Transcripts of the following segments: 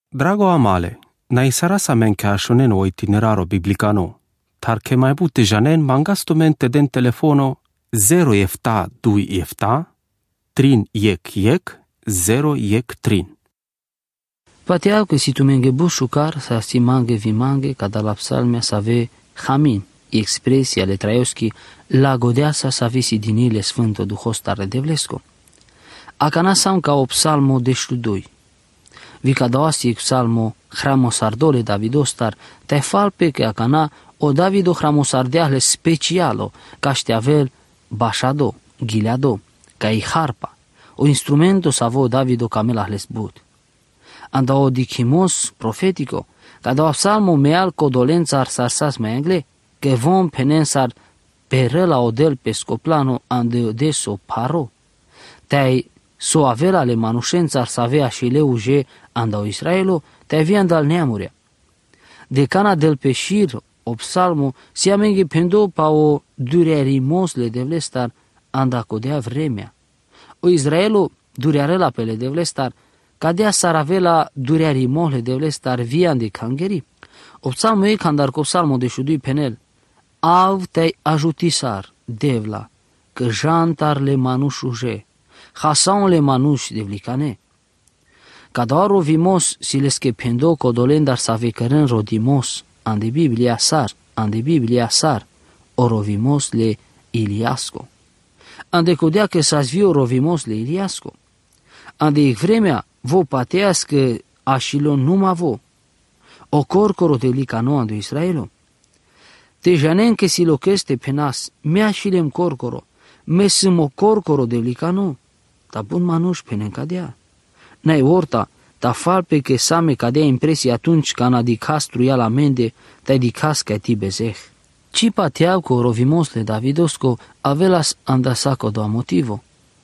Drago amale, na sarasa men che ashonen o itineraro biblicano, tar che mai bute janen mangasto mente den telefono 0 efta 2 efta, trin yek 0 yek trin. Pateau că si tu menge bușucar, sa si mange vi mange, cada la psalmea să ave hamin, expresia le traioschi, la godeasa să ave si dinile sfânto duhos tare de vlesco. Acana sam ca o psalmo deșludui. Vi ca doasti psalmo hramosardole Davidostar, te falpe că acana o Davido hramosardeahle specialo, ca șteavel bașado, ghileado, ca i harpa, o instrumento să avo Davido camelahles but. Anda o dichimos profetico, ca da psalmo meal codolența ar sarsas mai angle, că vom penensar peră la odel pescoplano ande deso paro. Te-ai so avea le manușența ar să avea și leuge anda o Israelo, te-ai vi andal neamurea. De cana del peșir, o psalmo, si amenghe pendo pa o durerimos le devlestar anda codea vremea. O Israelo durearela pe le devlestar, cadea s-ar avea la durearimos le devlestar vian de cangeri. O psalmo e candar co psalmo de șudui penel, av te-ai ajutisar, devla, că jantar le manușuje, hasan le manuș devlicane. Cada rovimos si le schependo codolendar sa vecărân rodimos, ande Biblia sar, o rovimos le Iliasco. Ande codea că s-a zvio rovimos le Iliasco. Ande vremea vo patească așilon numa vo, o corcoro de licano ando Israelo. Te janen că si locheste penas, mea șilem corcoro, mesăm o corcoro de licano, ta bun manuș penen cadea. N-ai orta, ta falpe că same cadea impresia atunci ca n-a dicastru la mende, te-ai dicas ca ti bezeh. Ci pateau cu rovimosle Davidosco avelas andasaco doa motivo.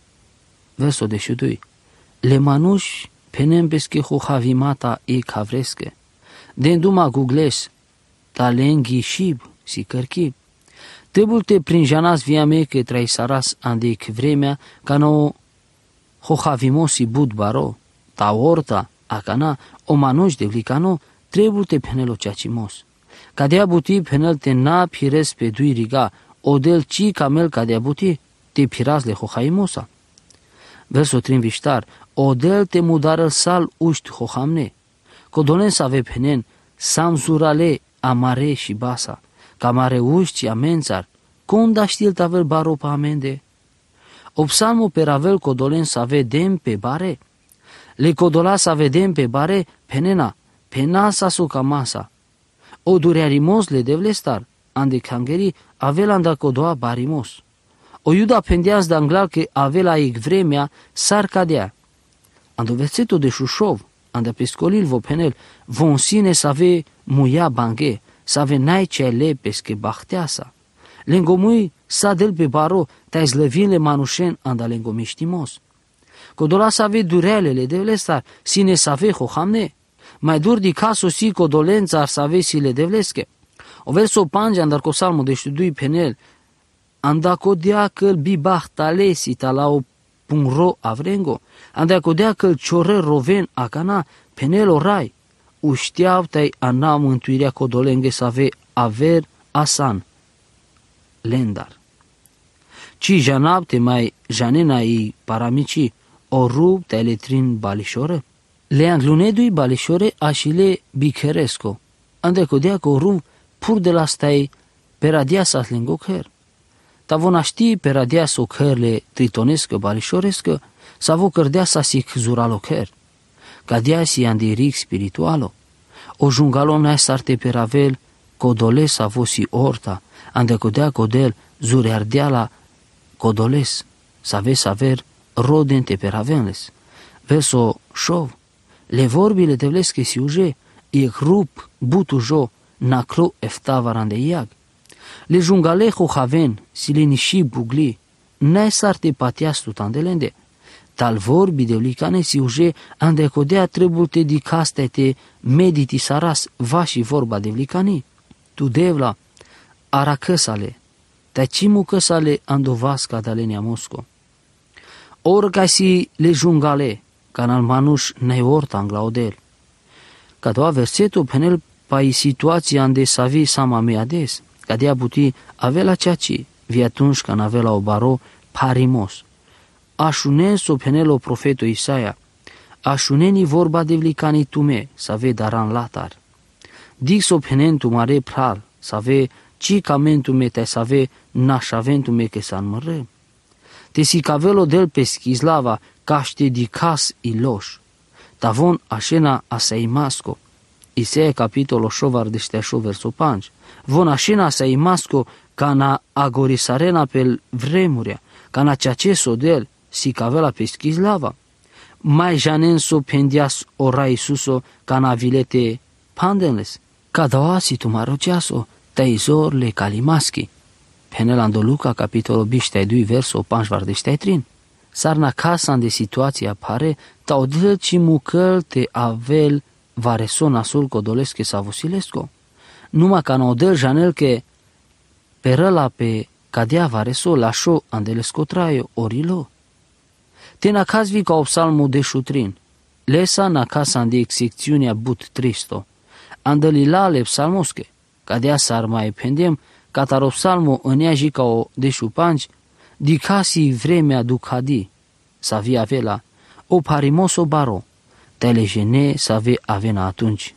Verso de șudui. Le manuși penem pesche hohavimata e cavresche. Den duma gugles, ta lenghi shib si cărchi. Trebuie te prinjanas via me că traisaras andeic vremea ca no hohavimosi bud baro, ta orta, acana, o manuși de vlicano, trebuie te penelo ceacimos. Cadea buti penel te na pires pe dui riga, o del ci camel cadea buti, te piras le hohaimosa. Verso trin viștar, o del te mudară sal uști hohamne. Codolen să ave penen, sam zurale amare și basa, ca mare uști amențar, conda știl tavel baro pa amende. O psalmo per avel codolen să vedem pe bare, le codola să vedem pe bare, penena, penasa su camasa. O durearimos le devlestar, ande cangeri avel anda codoa barimos. O iuda pendeaz de anglal că avea ec vremea s-ar cadea. Ando versetul de Șușov, ande pescolil vo penel, von sine să ave muia banghe, să ave n-ai ce le pesche bahteasa. Lengomui sa del pe baro, te-ai slăvin le manușen anda lengomiștimos. Codola să ave durealele de vlestar, sine să ave hohamne, mai dur di caso si codolența ar să ave si le devlesche. O verso pange andar co salmo de șudui penel, anda codea că-l bibahtale si talao pungro avrengo, anda codea că-l cioră roven acana penel orai, ușteau te-ai ana mântuirea codolenghe să ave aver asan. Lendar. Ci janapte mai janena i paramici o rup te letrin balișore. Le anglunedui balișore așile bicheresco. Ande codea că o rup pur de la stai peradia sa lengocher. Ta vona ști peradia so cărle tritonescă balișorescă sa vo cărdea sa sic zuralocher. Cadea si andiric spiritualo. O jungalon ai sarte peravel codoles sa vo si orta. Ande codea codel zureardeala codoles, să aver rodente per avenles. Verso șov, le vorbile de vlesche si uje, e rup butu jo, nacro eftavaran de iag. Le jungale hohaven, si le niși bugli, n-ai sarte patiastu tandelende. Tal vorbi de licane si uje, ande codea trebuie di castete mediti saras, va și vorba de licani. Tu devla, ara căsale, te cimu căsale andovasca dalenia mosco. Or ca si le jungale, can al manuș ne orta anglaudel. Cada versetul penel pai situația ande savi sama me ades, cadea buti avea ceaci, vi atunci când avea la o baro parimos. Așunen penelo profetul Isaia, așuneni vorba de vlicani tume, să ave daran latar. Dic penentu mare pral, să ave ci camentu me te să ave nașaventu me că s-an mără. Te si cavelo del peschislava, caște di cas iloș. Tavon așena asaimasco. Isaia capitolo șovar de șteașo verso 5. Von așena asaimasco ca na agorisarena pel vremurea, ca na ceaceso del si cavela peschislava. Mai janenso pendias ora Isuso ca na vilete pandenles. Cadawa si tu maroceaso, teizor le calimaschi. Penelando Luca capitolo 2 verso 5 Sarna casa de situația apare, tau dăci mucăl te avel vareso nasul codolesche sa vosilesco. Numai ca n-odel janel că perăla pe cadea vareso lașo andelesco traio orilo. Te na cazvi ca o psalmul de șutrin. Lesa na casa de execțiunea but tristo. Andălilale psalmosche. Cadea s-ar mai pendem cataro psalmo îneaji ca o de șupanci, dicasi vremea ducadi, să avea avela, o parimoso baro, telejene să avea atunci.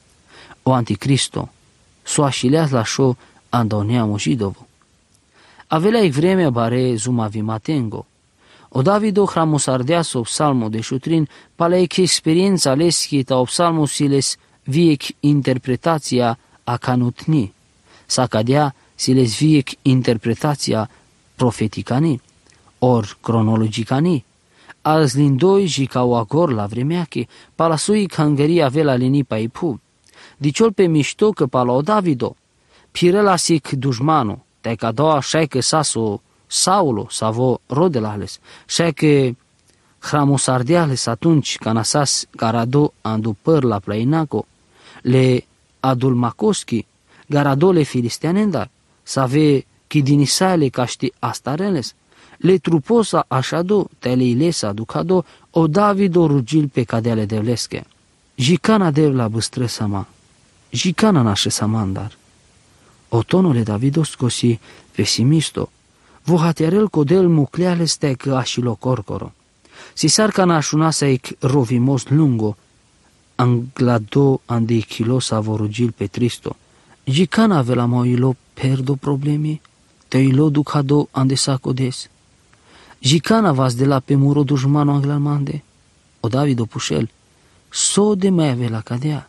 O anticristo, s-o așileaz la șo andoneamu jidovu. Avela e vremea bare zuma vimatengo. O Davido hramosardeaso psalmo de șutrin, pale că experiența leschi ta o psalmo siles viec interpretația a canutni, sa cadea siles viec interpretația profeticani, or cronologicani. Alți lindoi și ca o agor la vremea că palasui cangăria avea lini pa ipu. Diciol pe mișto că pala o Davido, pirela sic dușmanu, te ca doua șaică saso Saulo, savo rodelales, șaică hramosardeales atunci ca nasas garado andu păr la plainaco, le adulmacoschi, garado le filisteanendar, să ave chidinisale ca ști astareles, le truposa așado, tele ilesa ducado, o Davido rugil pe cadeale devlesche. Jicana dev la băstră sama, jicana nașe samandar. Otonole Davido scosi pesimisto, vohaterel codel mucleale stecă așilo corcoro. Si sarca nașunasa ec rovimos lungo, anglado ande chilosa vorugil pe tristo. Jicana avela moilo perdo problemi, te ilo ducado ande sacodes. Jicana vas de la pe muro dușmano anglalmande. O Davido pușel, so de mai avela cadea.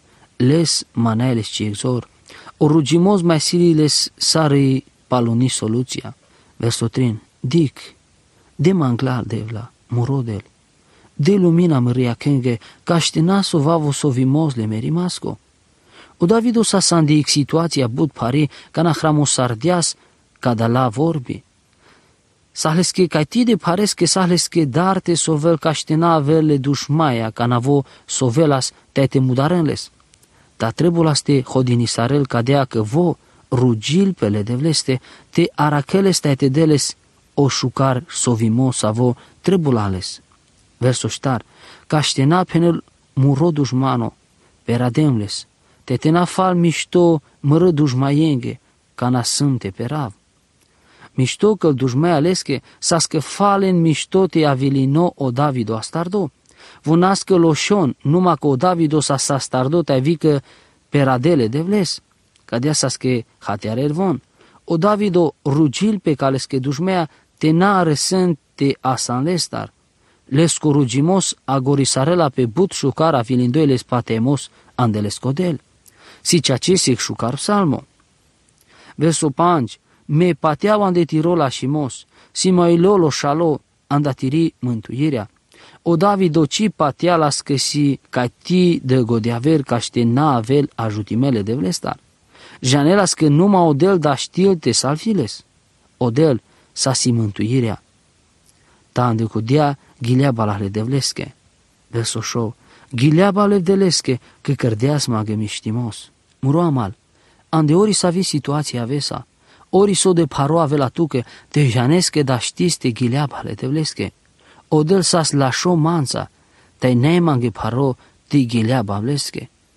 Les manaeles ci exor, o rugimos mai sililes sari paloni soluția. Verso 3. Dic, de manglar devla, murodel, de lumina măria kenge, caștenaso vavo sovimos le merimasco. O Davido sa sandic situația bud pari, ca na hramosardeas, ca da la vorbi. Sahleske ca ti de pareske sahleske darte sovel caștena avele dușmaia, ca navo sovelas tete mudarenles. Da trebulaste hodinisarel cadea că vo rugil pe le devleste, te aracheles tete deles o șucar sovimo savo trebulales. Verso ștar, caștena penel muro dușmano, perademles, te tena fal mișto mără dușmaienge, ca na sânte perav. Mișto că dușmai alesche, sa scăfalen mișto te avilino o Davido astardo. Vunască loșon, numai că o Davido sa stardo te avică peradele devles. Cadea sa scă hatearer von. O Davido rugil pe calesche dușmea te n-are sânte asanlestar. Lesco rugimos agorisarela pe but șucar avilindoiles patemos andelescodel. Si ceacesic șucar psalmo. Verso 5. Me pateau ande tirola șimos, si mai lolo șalo andatiri mântuirea. O Davido ci patea la scăsi ca ti de godeaver ca ște n-a avel ajutimele de vlestar. Janelas că numai odel da știl te salfiles. Odel sa si mântuirea. Ta ande cudea ghileaba la devlesche. Verso șou. Ghileaba le devlesche că cărdeas magă miștimos. Muro amal. Ande ori s-a vi situația avesa. Ori s-o de paro avela tucă, te janesche da știste ghileaba le devlesche. Odel sas la șo manța, te neimanghe paro ti ghileaba vlesche.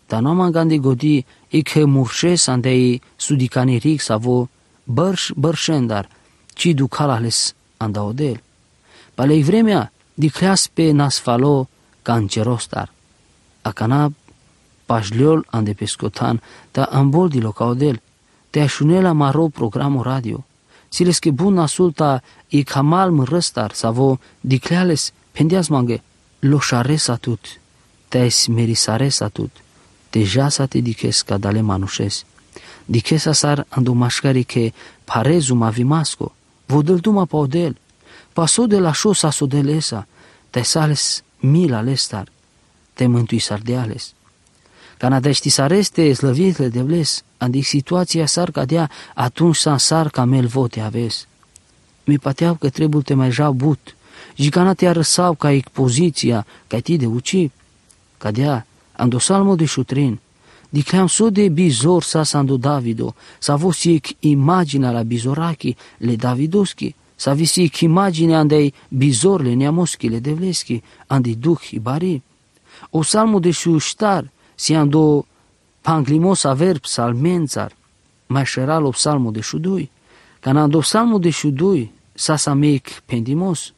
ta no mangandi godi ik murșes andei sudicaneric savo bărșendar, ci ducalales andaodel. Palei vremea dicleas pe nasfalo cancerostar. Acana pașliol ande pescotan, ta amboldilo caodel, te așunela maro programul radio. Siles că bun nasulta i camal mărăstar, savo dicleales pendeas mange, loșares atut, te esmerisares atut, deja sa te dices ca dale manușes. Dices asar andu mașcari că parezum avimasco, vodel duma paodel, paso de la șosa sodelesa, te sales mila lestar, te mântui sardeales. Canadești sareste slăvitele de bles, andic situația sar cadea atunci sar camel vote aves. Mi pateau că trebuie te mai jau but, și cana te arăsau ca expoziția, ca ti de uci, cadea andosalmo de șutrin, dicleam so de bizor sa sandu Davido, sa vosic imaginea la bizorachi le Davidoschi, sa visic imaginea andei bizorle neamoschi le devleschi, andi duh ibari. O salmo de șuștar, si ando panglimos averb salmențar, mai șeral o psalmo de șudui, ca ando psalmo de șudui, sa meic pendimos,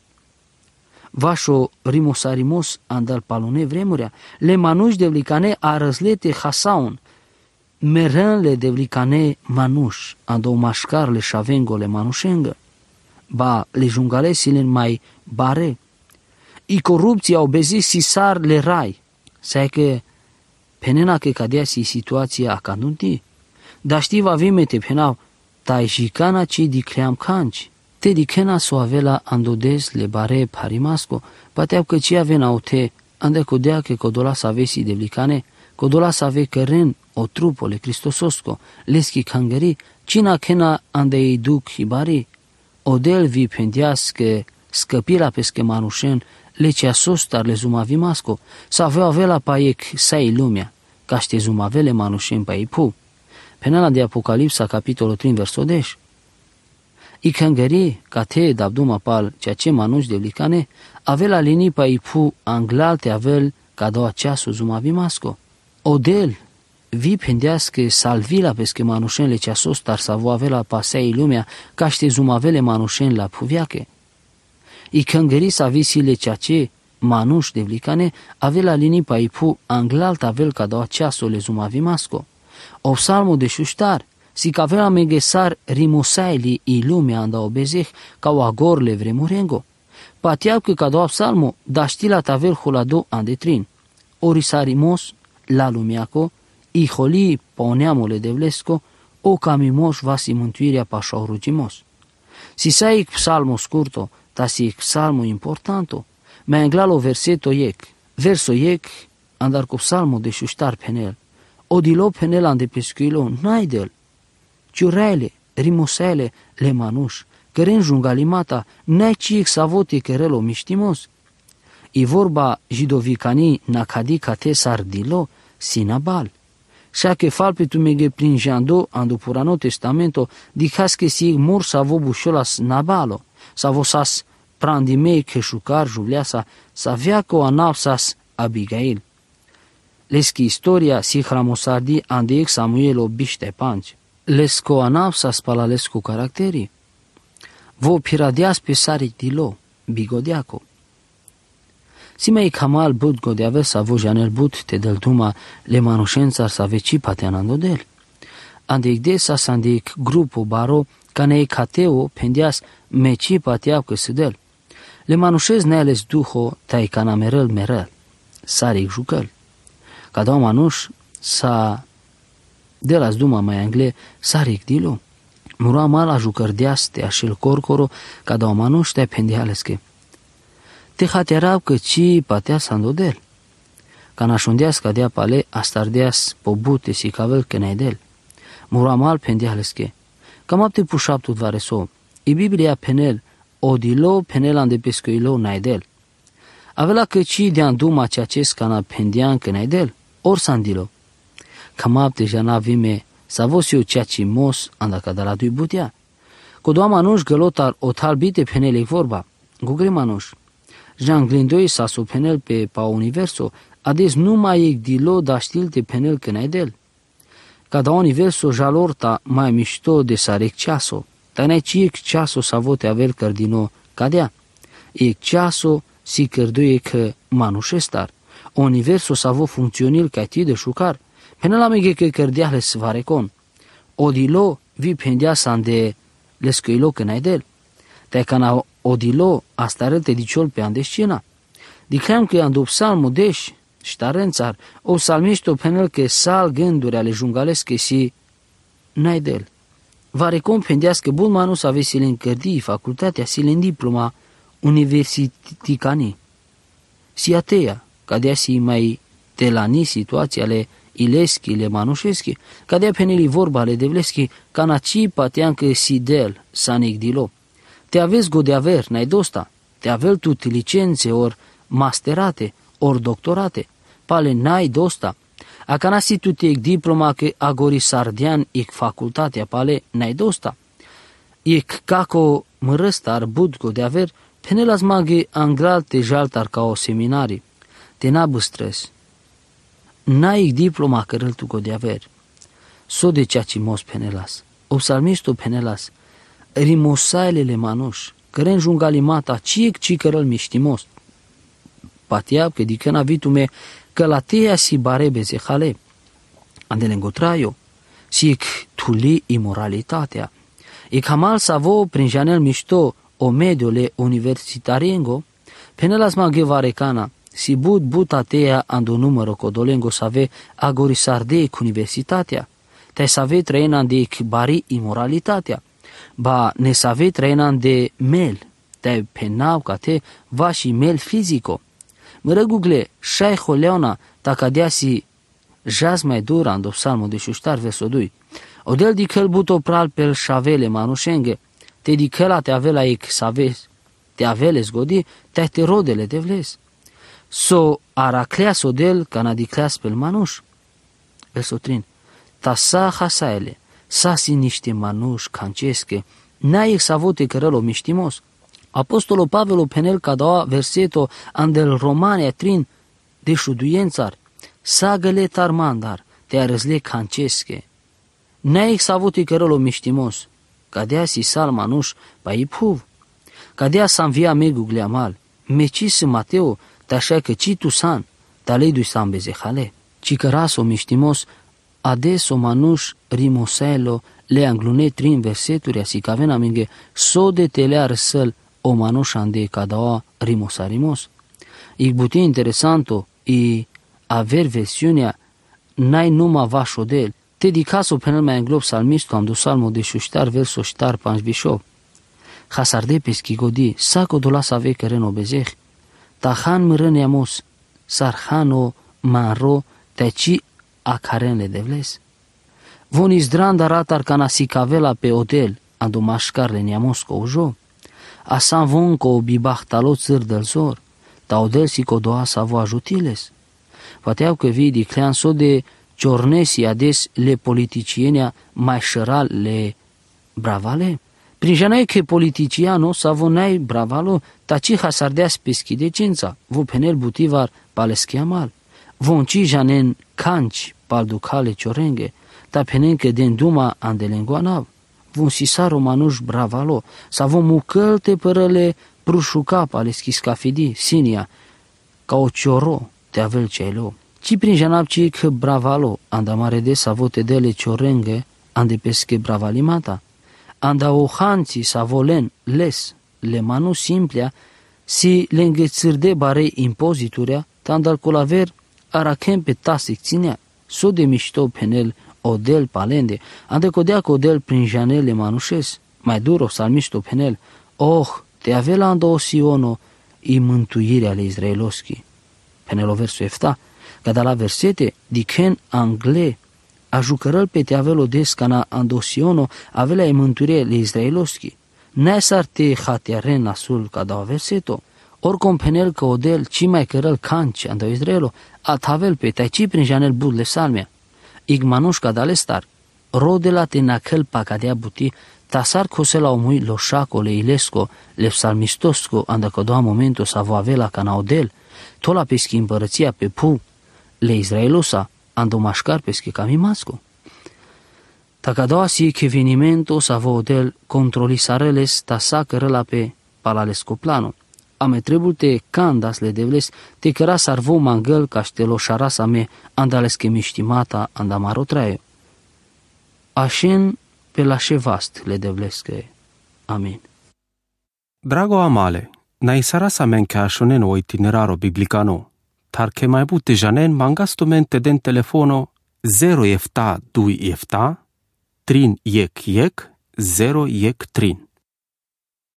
vașo rimosarimos andal palone vremurea, le manuși devlicane arăzlete hasaun, merânle devlicane manuș, ando mașcarle șavengole manușengă, ba le jungalesile mai bare, i corupția au bezis si sar le rai, sai că penena că cadea si situația acandunti, dar știi va vime te penau, tai jicana ci dicream canci, te dicena so avela andodes le bare parimasco, pateau că ci avena o te, ande codea că codola să avesi devlicane, codola să ave căren o trupole cristososco, leschi cangări, cina chena ande ei duc hibari, odel vi pendeas că scăpila pesche manușen, le cea sostar le zumavimasco, să avea avela paiec sai lumea, ca ște zumavele manușen pa ipu. Penala de Apocalipsa, capitolul 3, versul 10. I cangări, ca te dabduma pal, ceea ce manuș de licane, avela lini pa ipu anglalte avel ca doua ceasul zumavimasco. Odel, vi pendească salvila pesche manușen le cea sostar să avea avela pa sai lumea, ca ște zumavele manușen la puviache. I cangări să avisile ceea ce manuș de vlicane avela lini pa ipu anglalt avel ca doua ceasul le zumavimasco. O psalmul de șuștar, si că avea megesar rimosaili i lumea anda obezeh ca o agorle vremurengo. Pateau că ca doua psalmul, da știla tavel hulado andetrin. Orisarimos la lumeaco, i holi poneamole de vlesco, o camimoș vasi mântuirea pașa orugimos. Si saic psalmul scurto, ta si psalmul importanto, mai anglalo verseto iec. Verso iec, andar cu psalmul de șuștar penel. Odilo penel ande pescuilo, naidel. Ciurele, rimosele, le manuș, căren jungalimata, n-ai ciec savote cărelo miștimos. I vorba jidovicanii nacadi cate sardilo, sinabal. Șa că falpe tu mege prin jando, andu purano testamento, dicas că si mor savo bușolas nabalo, savo sas prandimei cheșucar juleasa, saviaco anapsas Abigail. Leschi istoria si hramosardi andeic Samuelo biște panci. Lesco anapsa spalalescu caracterii. Vo piradeas pe saric dilo, bigodeaco. Si mai camal bud godeave sa vo janel bud te del duma le manușențar sa veci pateanandodel. Andeic desa sandeic grupo baro canei cateo pendeas meci pateau că sudel. Le manușez neales duho tai cana merel, saric jucăl. Ca doua manuș sa de las duma mai angle saric dilo. Mura mala jucărdeas te așel corcoro ca doua manuș te pendealesche. Te haterau că ci patea sandodel. Ca nașundeas ca dea pale astardeas pobute si cavel kenaidel. Mura mal pendealesche. Cam apte pușaptut vareso. I Biblia penel odilo penel ande pescoilo naidel. Avela că ci de-an duma ceea ce scana pendean kenaidel. Or sandilo. Cam apte jana vime sa vosiu ceea ce mos anda ca de la dui butea. Cu doua manuș gălotar o talbite penelei vorba. Gugre manuș. Jean glindoi sa su penel pe pa universo ades nu mai egdilo da stilte penel cănaidel. Cada universo jalorta mai mișto de sarec ceaso, dar ne ci ceaso savote aver cardino cadea. E ceaso si cărduie că manușestar. Universo savo funcționil ca ti de șucar. Penela mege că cărdeahle svarecon. Odilo vi pendea sande lescăilo cănaidel. Te cana odilo astarete diciol pe andescina. Dicream că andop salmo deș, ștarențar, o salmișto penel că sal gânduri ale jungalesche si naidel. Va recompendească bun manus ave silen cărdi facultatea silen diploma universiticani. Si ateia, cadea si mai telani situații ale ileschi, le manușeschi, cadea peneli vorba ale devleschi, canaci patean că si del sanigdilo. Te aveți godeaver, n-ai dosta, te avel tut licențe or masterate, ori doctorate, pale n-ai dosta, a canasi tu te diploma că agori sardian ec facultatea pale n-ai dosta. Ec caco mărăstar bud godeaver, penelas maghe angral te jaltar ca o seminari, te n-abăstres. N-ai diploma cărăl tu godeaver. So de ceacimos penelas, obsalmisto penelas, rimosailele manuș, căren jungalimata, ciec ci cărăl miștimos. Patiab că dicân avitume că la teia si barebeze hale, andelengotraio, si ec tuli imoralitatea, ec hamal savo prin janel mișto o mediole universitariengo, penelas maghe varecana, si but ateia ando numero codolengo save agorisarde ec universitatea, te save trăinan de ec bari imoralitatea, ba ne save trăinan de mel, te penau ca te va și mel fizico. Mără Google, șaiho leona, tacadea si jaz mai dura în psalmul de șuștar versodui. Odel dicăl buto pral pel șavele manușenge, te dicăla te avela ec saves, te avele zgodi, te rodele de vles. So aracleas odel cana dicleas pel manuș. Versotrin, ta sa hasaele, sa si niște manuș cancesche, n-ai ec savote cărălo miștimos. Apostolo Pavelo penel cadaua verseto andel romane trin de șuduiențar, sagăle tarmandar, te arăzle cancesche. N-ai exavuti cărălo miștimos, cadea si sal manuș pa iphuv, cadea s-anvia megugle amal, mecis Mateo, tașa că ci tu san, talei san bezehale, ci căraso miștimos, adeso manuș rimoselo le anglune trin verseturi asi cavena minge, so de telea răsăl, o manușan de cadaua rimos. I buti interesanto i aver versiunea n-ai numa vașodel. Te dicaso penel mai englob salmistu am do salmo de șuștar verso ștar panș bișov. Hasarde peschi godi, saco dola să ave căreno bezeh. Tahan mărâneamos, sarhano manro teci acarenle de vles. Von izdrand aratar canasicavela pe odel, ando mașcarle neamosco ujo. Asan von co bibah talo țâr del zor, taudel si co doa savo ajutiles. Pateau că vii diclean so de ciornesi ades le politicienia mai șăral le bravale. Prin janai că politiciano savo nai bravalo, taci hasardeas peschi decența, vo penel butivar paleschia mal. Von ci janen canci pal ducale ciorenge, ta penen că den duma andelengoanav. Vom sisaro manuș bravalo, sa vom mucălte părăle prușuca pale schiscafidi, sinia, ca o cioro te avel ceilo. Ci prin janab ci că bravalo, anda mare de sa vote dele ciorenge, ande pesche bravalimata, anda o hanții sa volen les, le manu simplea, si le înghețârde bare impoziturea, tandal colaver arachem pe tasic ținea, so de mișto penel, odel palende, ande codea odel prin janele manușes, mai duro salmișto penel, te avela ando osiono i mântuirea ale izraeloschi. Penelo versul efta, cada la versete, dicen angle, a jucărăl pe te avelo descana ando osiono, avela i mântuirea ale izraeloschi. Nesar te hatearen nasul cada verseto, oricum penel că odel ci mai cărăl canci ando izraelo, atavel pe tai ci prin janel budle salmea. Igmanușca dalestar, rodela te nacăl pacadea buti, tasar cosela omui loșaco le ilesco, le psalmistosco, anda că doua momentul să vă avea la canaudel, tola peschi împărăția pe pu, le Israelosa ando maškar peske kamimasko. Taka doasi che venimento sa vodel controli sareles ta sacărăla pe palalesco plano. Ame trebulte candas le devles te căra sarvo mangăl caștelo șarasa me andaleske miștimata andamaro traio. Așen pe la vast le devleske. Amin. Drago amale, nai sarasa men che ashonen o itineraro biblicano, tar che mai bute janen mangastomente den telefono 0 efta 2 efta, trin yek 0 yek trin.